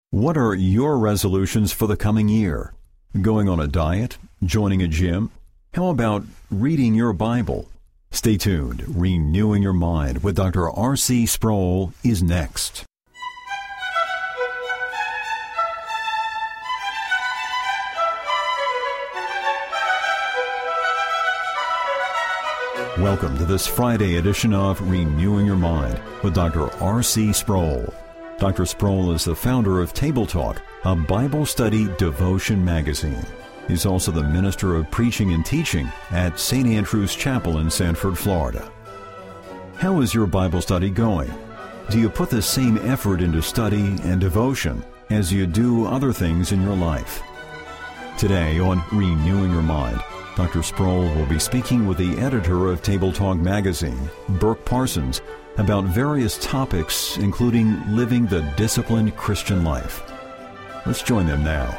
What are your resolutions for the coming year? Going on a diet? Joining a gym? How about reading your Bible? Stay tuned. Renewing Your Mind with Dr. R.C. Sproul is next. Welcome to this Friday edition of Renewing Your Mind with Dr. R.C. Sproul. Dr. Sproul is the founder of Table Talk, a Bible study devotion magazine. He's also the minister of preaching and teaching at St. Andrew's Chapel in Sanford, Florida. How is your Bible study going? Do you put the same effort into study and devotion as you do other things in your life? Today on Renewing Your Mind, Dr. Sproul will be speaking with the editor of Table Talk magazine, Burk Parsons, about various topics, including living the disciplined Christian life. Let's join them now.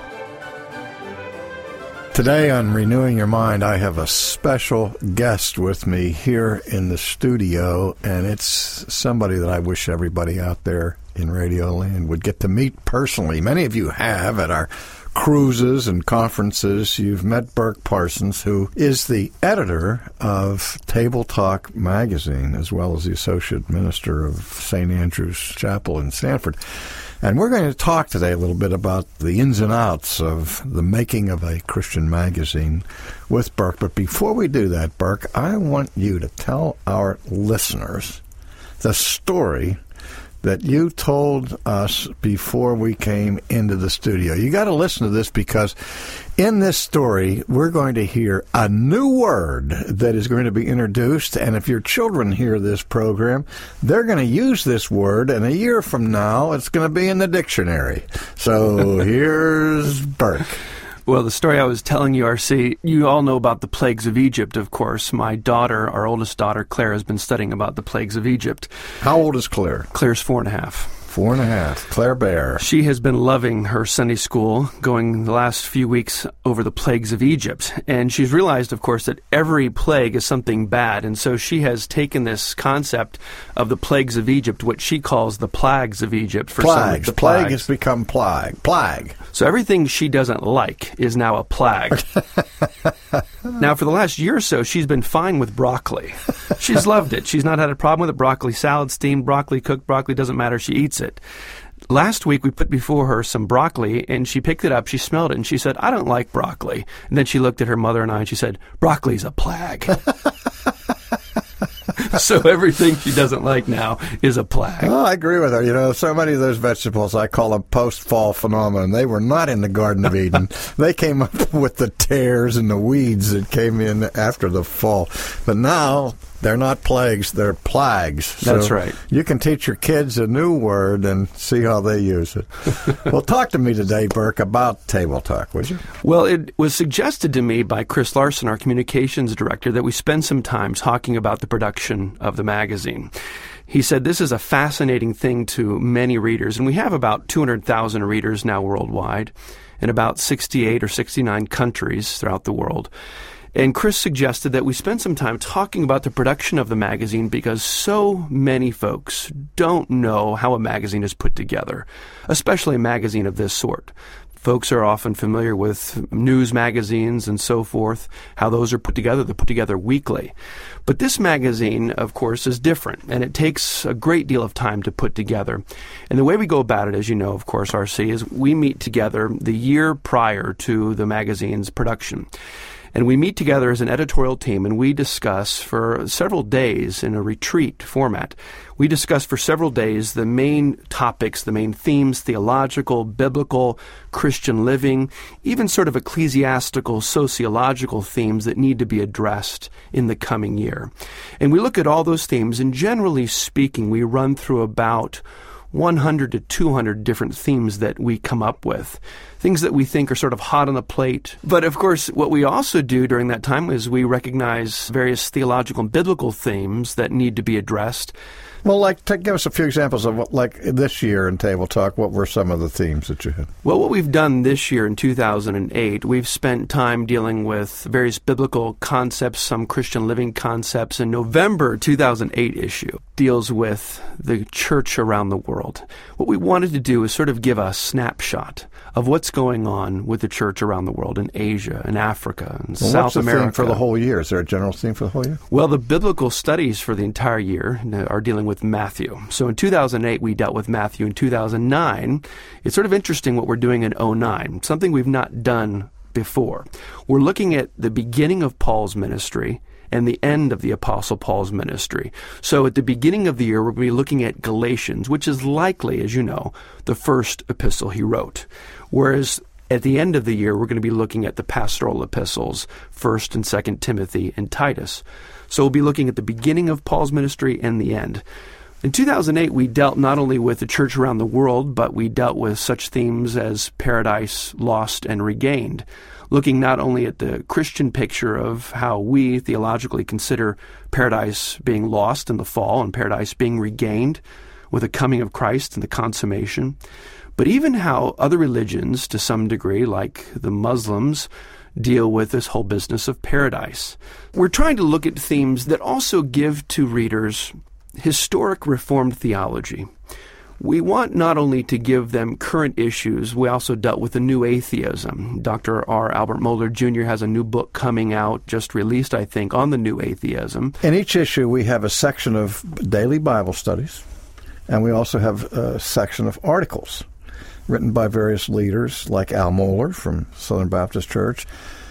Today on Renewing Your Mind, I have a special guest with me here in the studio, and it's somebody that I wish everybody out there in Radio Land would get to meet personally. Many of you have at our cruises and conferences. You've met Burk Parsons, who is the editor of Table Talk magazine, as well as the associate minister of St. Andrew's Chapel in Sanford. And we're going to talk today a little bit about the ins and outs of the making of a Christian magazine with Burk. But before we do that, Burk, I want you to tell our listeners the story that you told us before we came into the studio. You got to listen to this, because in this story, we're going to hear a new word that is going to be introduced. And if your children hear this program, they're going to use this word. And a year from now, it's going to be in the dictionary. So here's Burk. Well, the story I was telling you, R.C., you all know about the plagues of Egypt, of course. My daughter, our oldest daughter, Claire, has been studying about the plagues of Egypt. How old is Claire? Claire's 4.5. 4.5. Claire Bear. She has been loving her Sunday school, going the last few weeks over the plagues of Egypt. And she's realized, of course, that every plague is something bad. And so she has taken this concept of the plagues of Egypt, what she calls the plagues of Egypt. For plagues. Some, plague has become plague. Plague. So everything she doesn't like is now a plague. Now, for the last year or so, she's been fine with broccoli. She's loved it. She's not had a problem with it. Broccoli salad, steamed broccoli, cooked broccoli, doesn't matter. She eats it. Last week, we put before her some broccoli, and she picked it up, she smelled it, and she said, "I don't like broccoli." And then she looked at her mother and I, and she said, "Broccoli's a plague." So everything she doesn't like now is a plague. Oh, I agree with her. You know, so many of those vegetables, I call them post-fall phenomenon. They were not in the Garden of Eden. They came up with the tares and the weeds that came in after the fall. But now, they're not plagues, they're plagues. So that's right. You can teach your kids a new word and see how they use it. Well, talk to me today, Burk, about Table Talk, would you? Well, it was suggested to me by Chris Larson, our communications director, that we spend some time talking about the production of the magazine. He said this is a fascinating thing to many readers, and we have about 200,000 readers now worldwide in about 68 or 69 countries throughout the world. And Chris suggested that we spend some time talking about the production of the magazine, because so many folks don't know how a magazine is put together, especially a magazine of this sort. Folks are often familiar with news magazines and so forth, how those are put together. They're put together weekly. But this magazine, of course, is different, and it takes a great deal of time to put together. And the way we go about it, as you know, of course, R.C., is we meet together the year prior to the magazine's production. And we meet together as an editorial team, and we discuss for several days in a retreat format. We discuss for several days the main topics, the main themes, theological, biblical, Christian living, even sort of ecclesiastical, sociological themes that need to be addressed in the coming year. And we look at all those themes, and generally speaking, we run through about 100 to 200 different themes that we come up with, things that we think are sort of hot on the plate. But of course, what we also do during that time is we recognize various theological and biblical themes that need to be addressed. Well, give us a few examples of this year in Table Talk. What were some of the themes that you had? Well, what we've done this year in 2008, we've spent time dealing with various biblical concepts, some Christian living concepts. In November 2008 issue deals with the church around the world. What we wanted to do is sort of give a snapshot of what's going on with the church around the world in Asia, in Africa, and South America. What's the theme for the whole year? Is there a general theme for the whole year? Well, the biblical studies for the entire year are dealing with Matthew. So in 2008, we dealt with Matthew. In 2009, it's sort of interesting what we're doing in 2009, something we've not done before. We're looking at the beginning of Paul's ministry and the end of the Apostle Paul's ministry. So at the beginning of the year, we're going to be looking at Galatians, which is likely, as you know, the first epistle he wrote. Whereas at the end of the year, we're going to be looking at the pastoral epistles, 1st and 2nd Timothy and Titus. So we'll be looking at the beginning of Paul's ministry and the end. In 2008, we dealt not only with the church around the world, but we dealt with such themes as paradise lost and regained, looking not only at the Christian picture of how we theologically consider paradise being lost in the fall and paradise being regained with the coming of Christ and the consummation, but even how other religions, to some degree, like the Muslims, deal with this whole business of paradise. We're trying to look at themes that also give to readers historic Reformed theology. We want not only to give them current issues, we also dealt with the new atheism. Dr. R. Albert Mohler Jr. has a new book coming out, just released, I think, on the new atheism. In each issue, we have a section of daily Bible studies, and we also have a section of articles written by various leaders like Al Mohler from Southern Baptist Church.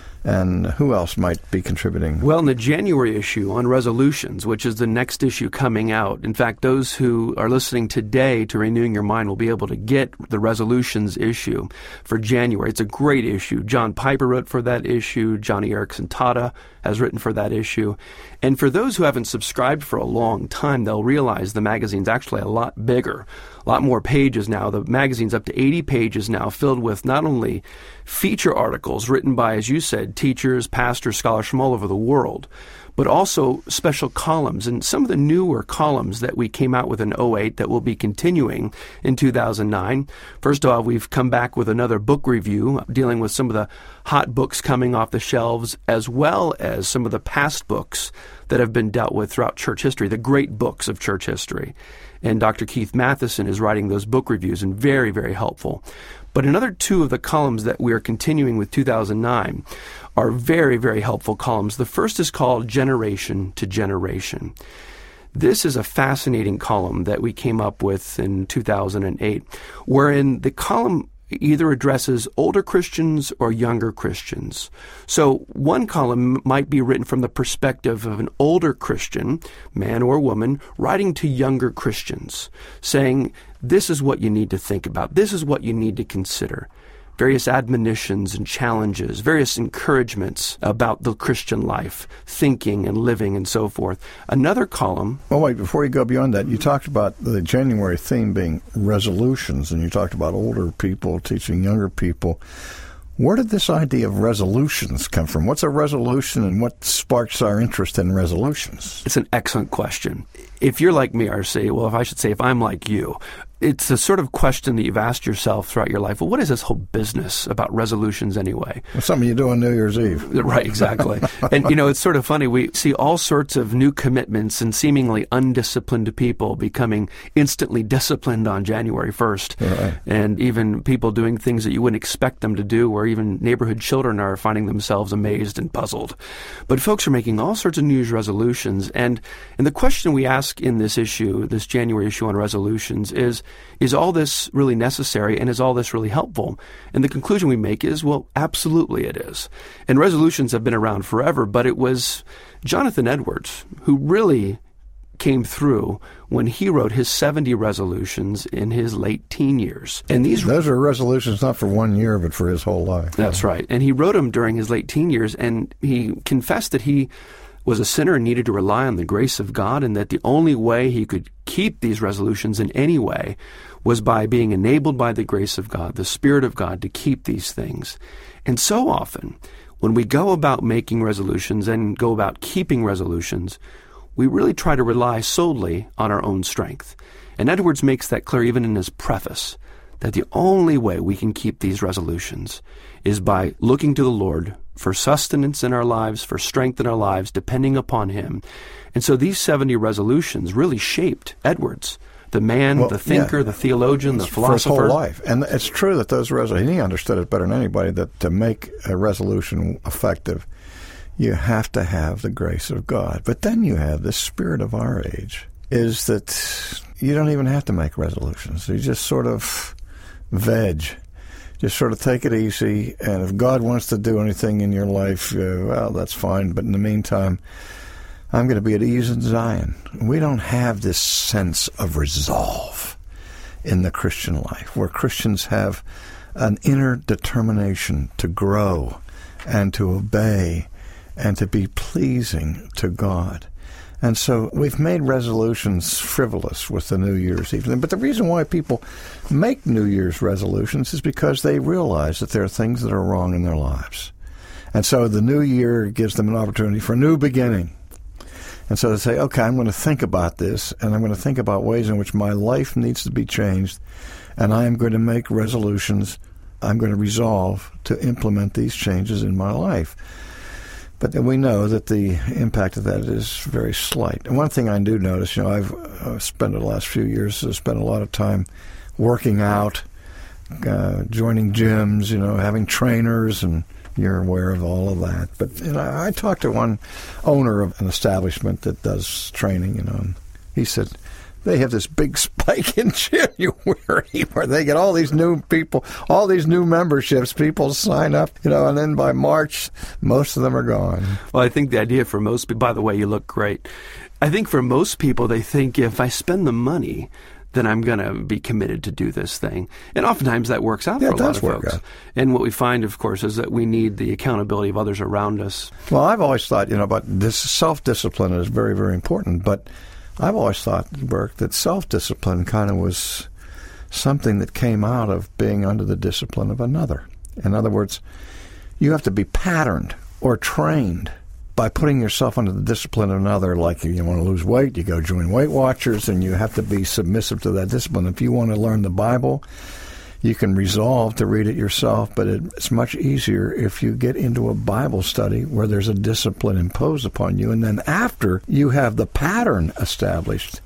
And who else might be contributing? Well, in the January issue on resolutions, which is the next issue coming out, in fact, those who are listening today to Renewing Your Mind will be able to get the resolutions issue for January. It's a great issue. John Piper wrote for that issue. Johnny Erickson Tata has written for that issue. And for those who haven't subscribed for a long time, they'll realize the magazine's actually a lot bigger, a lot more pages now. The magazine's up to 80 pages now, filled with not only feature articles written by, as you said, teachers, pastors, scholars from all over the world, but also special columns. And some of the newer columns that we came out with in 2008 that will be continuing in 2009. First of all, we've come back with another book review dealing with some of the hot books coming off the shelves, as well as some of the past books that have been dealt with throughout church history, the great books of church history. And Dr. Keith Matheson is writing those book reviews, and very, very helpful. But another two of the columns that we are continuing with 2009 are very, very helpful columns. The first is called Generation to Generation. This is a fascinating column that we came up with in 2008, wherein the column either addresses older Christians or younger Christians. So one column might be written from the perspective of an older Christian, man or woman, writing to younger Christians, saying, this is what you need to think about. This is what you need to consider. Various admonitions and challenges, various encouragements about the Christian life, thinking and living and so forth. Another column... Oh, wait, before you go beyond that, you talked about the January theme being resolutions, and you talked about older people teaching younger people. Where did this idea of resolutions come from? What's a resolution, and what sparks our interest in resolutions? It's an excellent question. If you're like me, R.C., well, if I should say if I'm like you, it's the sort of question that you've asked yourself throughout your life. Well, what is this whole business about resolutions anyway? It's something you do on New Year's Eve. Right, exactly. And, it's sort of funny. We see all sorts of new commitments and seemingly undisciplined people becoming instantly disciplined on January 1st. Right. And even people doing things that you wouldn't expect them to do, where even neighborhood children are finding themselves amazed and puzzled. But folks are making all sorts of New Year's resolutions. And the question we ask in this issue, this January issue on resolutions, is all this really necessary, and is all this really helpful? And the conclusion we make is, well, absolutely it is. And resolutions have been around forever, but it was Jonathan Edwards who really came through when he wrote his 70 resolutions in his late teen years. And those are resolutions not for 1 year, but for his whole life. That's right. And he wrote them during his late teen years, and he confessed that he was a sinner and needed to rely on the grace of God, and that the only way he could keep these resolutions in any way was by being enabled by the grace of God, the Spirit of God, to keep these things. And so often, when we go about making resolutions and go about keeping resolutions, we really try to rely solely on our own strength. And Edwards makes that clear even in his preface, that the only way we can keep these resolutions is by looking to the Lord for sustenance in our lives, for strength in our lives, depending upon Him. And so these 70 resolutions really shaped Edwards, the man, the thinker, the theologian, the philosopher. For his whole life. And it's true that those resolutions, he understood it better than anybody, that to make a resolution effective, you have to have the grace of God. But then you have the spirit of our age, is that you don't even have to make resolutions. You just sort of veg. Just sort of take it easy, and if God wants to do anything in your life, well, that's fine. But in the meantime, I'm going to be at ease in Zion. We don't have this sense of resolve in the Christian life, where Christians have an inner determination to grow and to obey and to be pleasing to God. And so we've made resolutions frivolous with the New Year's Eve. But the reason why people make New Year's resolutions is because they realize that there are things that are wrong in their lives. And so the new year gives them an opportunity for a new beginning. And so they say, okay, I'm going to think about this, and I'm going to think about ways in which my life needs to be changed, and I am going to make resolutions. I'm going to resolve to implement these changes in my life. But we know that the impact of that is very slight. And one thing I do notice, I've spent the last few years, spent a lot of time working out, joining gyms, having trainers, and you're aware of all of that. But I talked to one owner of an establishment that does training, and he said, they have this big spike in January where they get all these new people, all these new memberships. People sign up, and then by March, most of them are gone. Well, I think the idea for most people, by the way, you look great. I think for most people, they think if I spend the money, then I'm going to be committed to do this thing. And oftentimes that works out for a lot of folks. Out. And what we find, of course, is that we need the accountability of others around us. Well, I've always thought, about this self-discipline is very, very important, but I've always thought, Burke, that self-discipline kind of was something that came out of being under the discipline of another. In other words, you have to be patterned or trained by putting yourself under the discipline of another. Like you want to lose weight, you go join Weight Watchers, and you have to be submissive to that discipline. If you want to learn the Bible, you can resolve to read it yourself, but it's much easier if you get into a Bible study where there's a discipline imposed upon you, and then after you have the pattern established,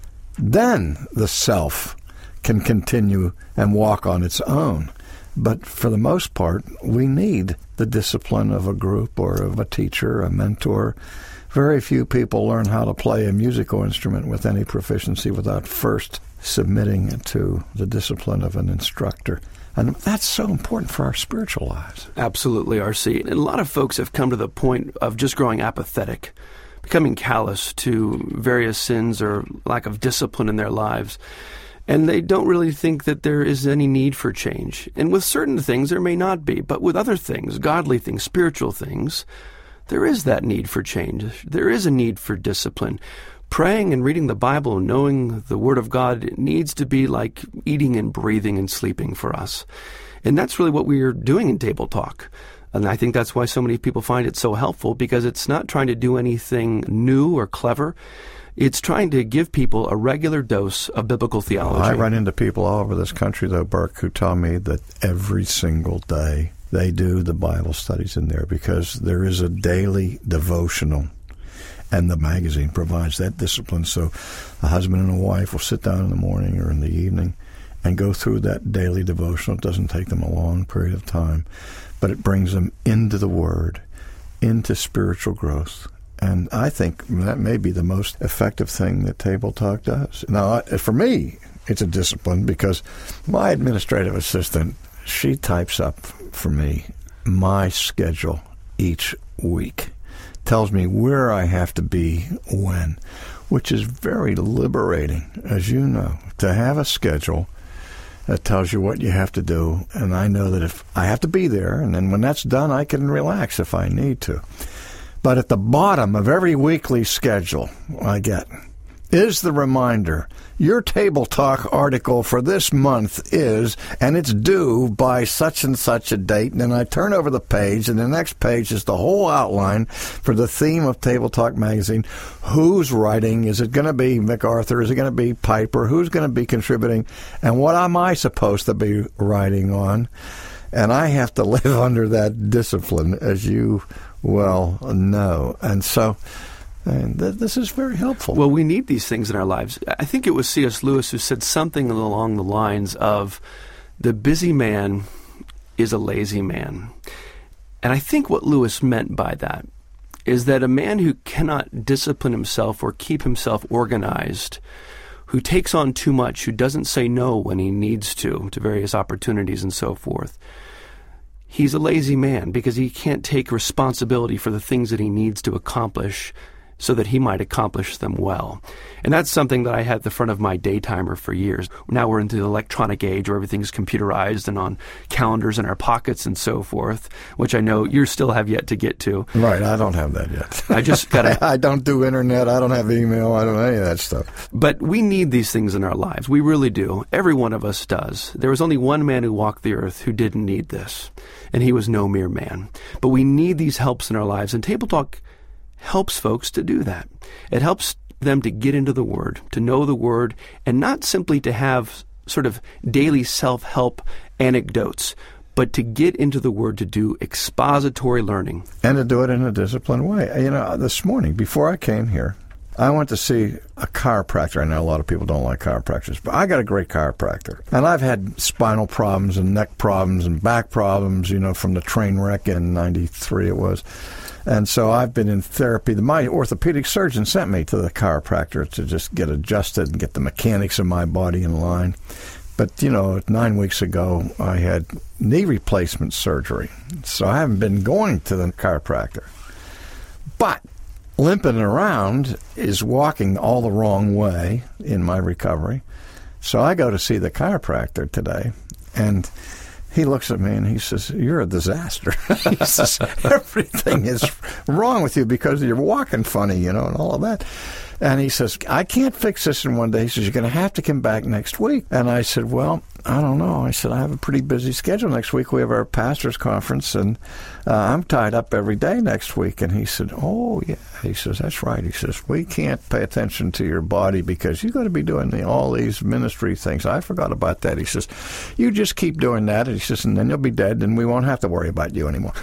then the self can continue and walk on its own. But for the most part, we need the discipline of a group or of a teacher, a mentor. Very few people learn how to play a musical instrument with any proficiency without first submitting to the discipline of an instructor. And that's so important for our spiritual lives. Absolutely, R.C. And a lot of folks have come to the point of just growing apathetic, becoming callous to various sins or lack of discipline in their lives. And they don't really think that there is any need for change. And with certain things, there may not be. But with other things, godly things, spiritual things, there is that need for change. There is a need for discipline. Praying and reading the Bible and knowing the Word of God needs to be like eating and breathing and sleeping for us. And that's really what we are doing in Table Talk. And I think that's why so many people find it so helpful, because it's not trying to do anything new or clever. It's trying to give people a regular dose of biblical theology. I run into people all over this country, though, Burke, who tell me that every single day they do the Bible studies in there because there is a daily devotional. And the magazine provides that discipline. So a husband and a wife will sit down in the morning or in the evening and go through that daily devotional. It doesn't take them a long period of time, but it brings them into the Word, into spiritual growth. And I think that may be the most effective thing that Table Talk does. Now, for me, it's a discipline because my administrative assistant, she types up for me my schedule each week. Tells me where I have to be when, which is very liberating, as you know, to have a schedule that tells you what you have to do. And I know that if I have to be there, and then when that's done, I can relax if I need to. But at the bottom of every weekly schedule I get is the reminder. Your Table Talk article for this month is, and it's due by such and such a date. And then I turn over the page, and the next page is the whole outline for the theme of Table Talk magazine. Who's writing? Is it going to be MacArthur? Is it going to be Piper? Who's going to be contributing? And what am I supposed to be writing on? And I have to live under that discipline, as you well know. And so this is very helpful. Well, we need these things in our lives. I think it was C.S. Lewis who said something along the lines of, the busy man is a lazy man. And I think what Lewis meant by that is that a man who cannot discipline himself or keep himself organized, who takes on too much, who doesn't say no when he needs to various opportunities and so forth, he's a lazy man because he can't take responsibility for the things that he needs to accomplish so that he might accomplish them well. And that's something that I had at the front of my daytimer for years. Now we're into the electronic age where everything's computerized and on calendars in our pockets and so forth, which I know you still have yet to get to. Right, I don't have that yet. I just got I don't do internet, I don't have email, I don't have any of that stuff. But we need these things in our lives. We really do. Every one of us does. There was only one man who walked the earth who didn't need this, and he was no mere man. But we need these helps in our lives, and Table Talk helps folks to do that. It helps them to get into the Word, to know the Word, and not simply to have sort of daily self-help anecdotes, but to get into the Word to do expository learning. And to do it in a disciplined way. You know, this morning, before I came here, I went to see a chiropractor. I know a lot of people don't like chiropractors, but I got a great chiropractor. And I've had spinal problems and neck problems and back problems, you know, from the train wreck in 93 it was. And so I've been in therapy. My orthopedic surgeon sent me to the chiropractor to just get adjusted and get the mechanics of my body in line. But, you know, 9 weeks ago, I had knee replacement surgery. So I haven't been going to the chiropractor. But limping around is walking all the wrong way in my recovery. So I go to see the chiropractor today, and he looks at me and he says, "You're a disaster." He says, "Everything is wrong with you because you're walking funny, you know, and all of that." And he says, "I can't fix this in one day." He says, "You're going to have to come back next week." And I said, "Well, I don't know." I said, "I have a pretty busy schedule next week. We have our pastor's conference, and I'm tied up every day next week." And he said, "Oh, yeah." He says, "That's right." He says, "We can't pay attention to your body because you've got to be doing all these ministry things." I forgot about that. He says, "You just keep doing that." And he says, "And then you'll be dead, and we won't have to worry about you anymore."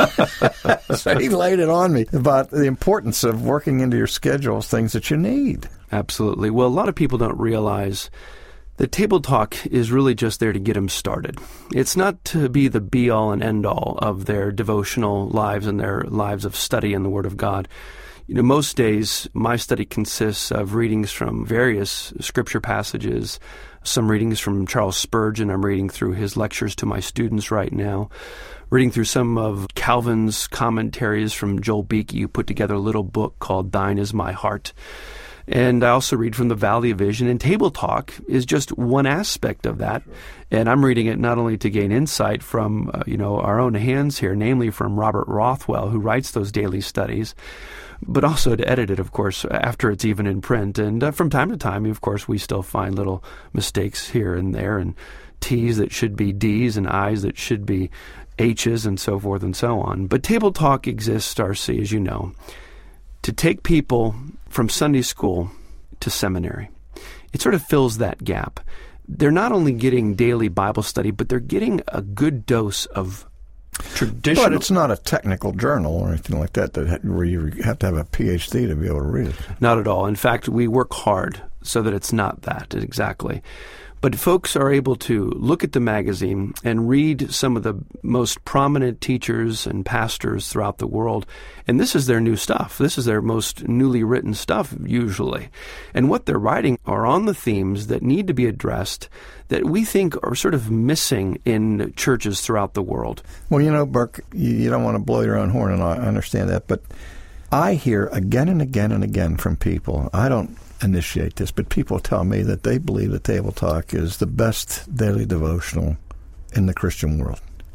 So he laid it on me about the importance of working into your schedules things that you need. Absolutely. Well, a lot of people don't realize that Table Talk is really just there to get them started. It's not to be the be-all and end-all of their devotional lives and their lives of study in the Word of God. You know, most days, my study consists of readings from various scripture passages, some readings from Charles Spurgeon. I'm reading through his lectures to my students right now, reading through some of Calvin's commentaries from Joel Beeke, who put together a little book called Thine Is My Heart. And I also read from the Valley of Vision, and Table Talk is just one aspect of that. Sure. And I'm reading it not only to gain insight from, our own hands here, namely from Robert Rothwell, who writes those daily studies, but also to edit it, of course, after it's even in print. And from time to time, of course, we still find little mistakes here and there, and T's that should be D's and I's that should be H's and so forth and so on. But Table Talk exists, Darcy, as you know, to take people from Sunday school to seminary. It sort of fills that gap. They're not only getting daily Bible study, but they're getting a good dose of traditional. But it's not a technical journal or anything like that where you have to have a PhD to be able to read it. Not at all. In fact, we work hard so that it's not that exactly. But folks are able to look at the magazine and read some of the most prominent teachers and pastors throughout the world. And this is their new stuff. This is their most newly written stuff, usually. And what they're writing are on the themes that need to be addressed that we think are sort of missing in churches throughout the world. Well, you know, Burke, you don't want to blow your own horn, and I understand that. But I hear again and again and again from people, I don't initiate this, but people tell me that they believe that Table Talk is the best daily devotional in the Christian world.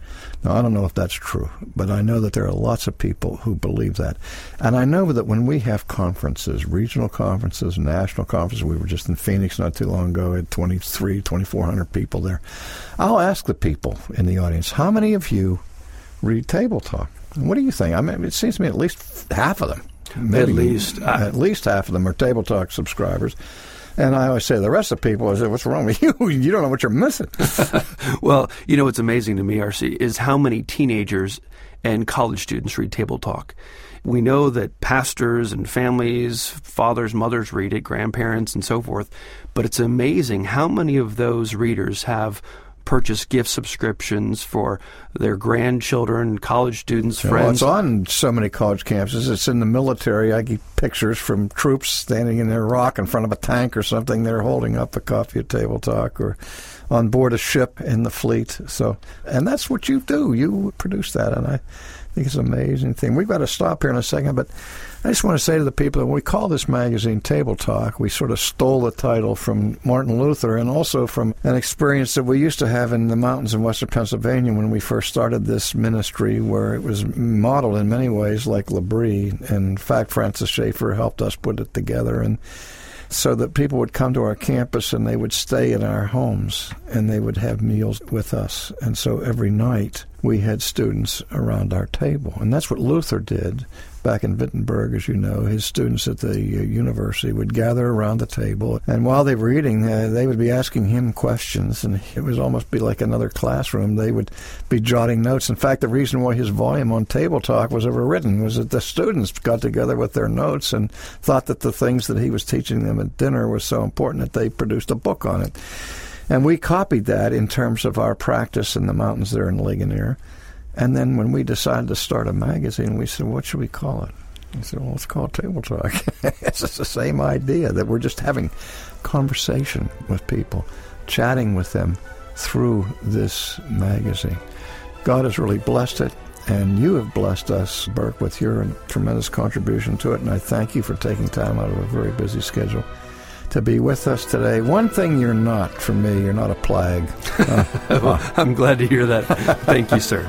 Now, I don't know if that's true, but I know that there are lots of people who believe that. And I know that when we have conferences, regional conferences, national conferences, we were just in Phoenix not too long ago, had 2,400 people there. I'll ask the people in the audience, how many of you read Table Talk? And what do you think? I mean, it seems to me at least half of them. Maybe at least half of them are Table Talk subscribers. And I always say, the rest of the people, I say, what's wrong with you? You don't know what you're missing. Well, you know what's amazing to me, RC, is how many teenagers and college students read Table Talk. We know that pastors and families, fathers, mothers read it, grandparents and so forth, but it's amazing how many of those readers have purchase gift subscriptions for their grandchildren, college students, friends. Well, it's on so many college campuses. It's in the military. I get pictures from troops standing in Iraq in front of a tank or something. They're holding up a copy of Table Talk, or on board a ship in the fleet. So, and that's what you do. You produce that, and I think it's an amazing thing. We've got to stop here in a second, but I just want to say to the people that when we call this magazine Table Talk, we sort of stole the title from Martin Luther and also from an experience that we used to have in the mountains in western Pennsylvania when we first started this ministry, where it was modeled in many ways like L'Abri. In fact, Francis Schaeffer helped us put it together, and so that people would come to our campus and they would stay in our homes and they would have meals with us. And so every night we had students around our table. And that's what Luther did back in Wittenberg, as you know. His students at the university would gather around the table, and while they were eating, they would be asking him questions, and it would almost be like another classroom. They would be jotting notes. In fact, the reason why his volume on Table Talk was ever written was that the students got together with their notes and thought that the things that he was teaching them at dinner was so important that they produced a book on it. And we copied that in terms of our practice in the mountains there in Ligonier. And then when we decided to start a magazine, we said, what should we call it? We said, well, let's call it Table Talk. It's just the same idea, that we're just having conversation with people, chatting with them through this magazine. God has really blessed it, and you have blessed us, Burke, with your tremendous contribution to it, and I thank you for taking time out of a very busy schedule to be with us today. One thing you're not, for me, you're not a plague. Well, I'm glad to hear that. Thank you, sir.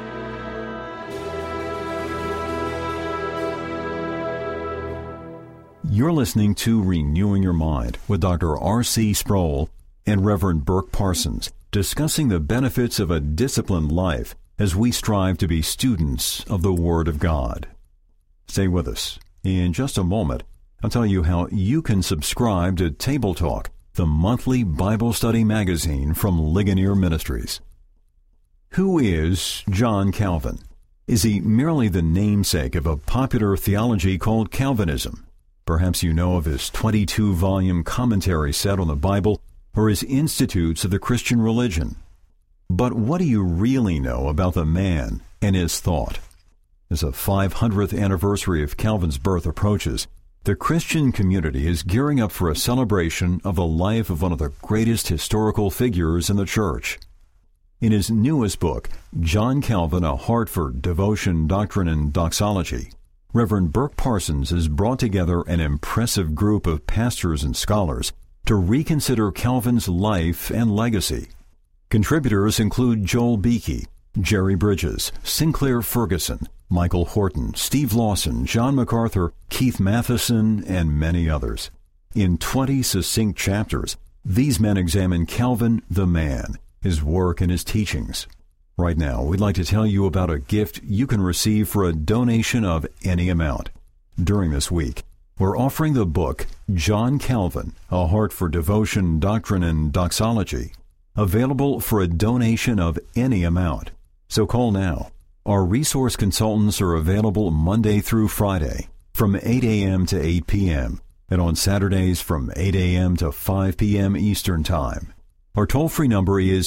You're listening to Renewing Your Mind with Dr. R.C. Sproul and Reverend Burke Parsons, discussing the benefits of a disciplined life as we strive to be students of the Word of God. Stay with us. In just a moment, I'll tell you how you can subscribe to Table Talk, the monthly Bible study magazine from Ligonier Ministries. Who is John Calvin? Is he merely the namesake of a popular theology called Calvinism? Perhaps you know of his 22-volume commentary set on the Bible or his Institutes of the Christian Religion. But what do you really know about the man and his thought? As the 500th anniversary of Calvin's birth approaches, the Christian community is gearing up for a celebration of the life of one of the greatest historical figures in the church. In his newest book, John Calvin, A Heart for Devotion, Doctrine, and Doxology, Reverend Burke Parsons has brought together an impressive group of pastors and scholars to reconsider Calvin's life and legacy. Contributors include Joel Beakey, Jerry Bridges, Sinclair Ferguson, Michael Horton, Steve Lawson, John MacArthur, Keith Matheson, and many others. In 20 succinct chapters, these men examine Calvin the man, his work, and his teachings. Right now, we'd like to tell you about a gift you can receive for a donation of any amount. During this week, we're offering the book John Calvin, A Heart for Devotion, Doctrine, and Doxology, available for a donation of any amount. So call now. Our resource consultants are available Monday through Friday from 8 a.m. to 8 p.m. and on Saturdays from 8 a.m. to 5 p.m. Eastern Time. Our toll-free number is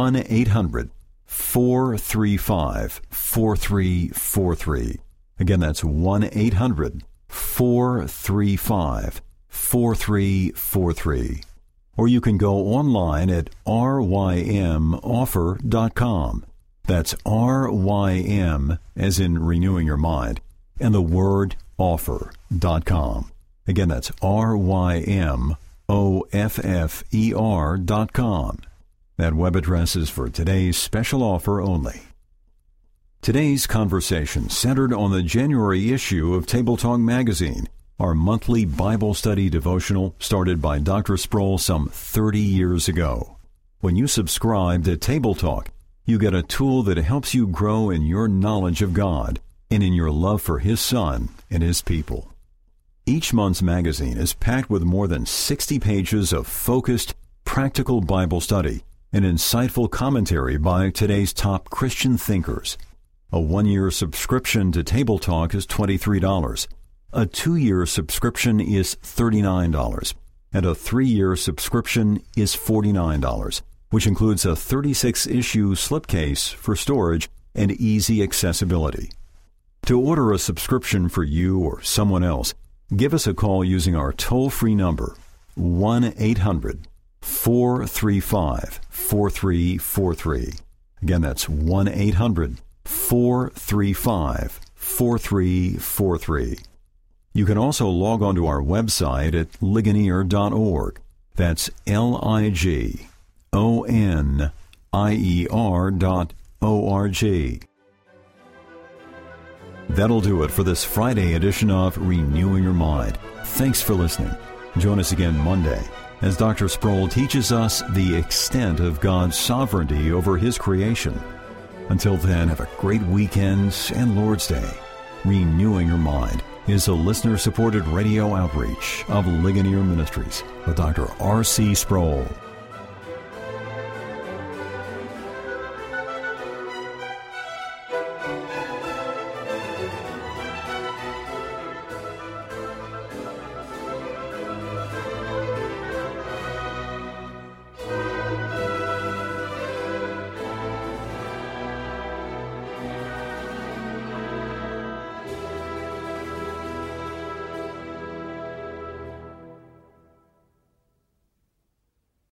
1-800-435-4343. Again, that's 1-800-435-4343. Or you can go online at rymoffer.com. That's RYM, as in renewing your mind, and the word offer.com. Again, that's RYMOFFER.com. That web address is for today's special offer only. Today's conversation centered on the January issue of Table Talk magazine, our monthly Bible study devotional started by Dr. Sproul some 30 years ago. When you subscribe to Table Talk, you get a tool that helps you grow in your knowledge of God and in your love for His Son and His people. Each month's magazine is packed with more than 60 pages of focused, practical Bible study and insightful commentary by today's top Christian thinkers. A 1-year subscription to Table Talk is $23. A 2-year subscription is $39. And a 3-year subscription is $49, which includes a 36-issue slipcase for storage and easy accessibility. To order a subscription for you or someone else, give us a call using our toll-free number, 1-800-435-4343. Again, that's 1-800-435-4343. You can also log on to our website at ligonier.org. That's ligonier.org. That'll do it for this Friday edition of Renewing Your Mind. Thanks for listening. Join us again Monday as Dr. Sproul teaches us the extent of God's sovereignty over His creation. Until then, have a great weekend and Lord's Day. Renewing Your Mind is a listener-supported radio outreach of Ligonier Ministries with Dr. R.C. Sproul.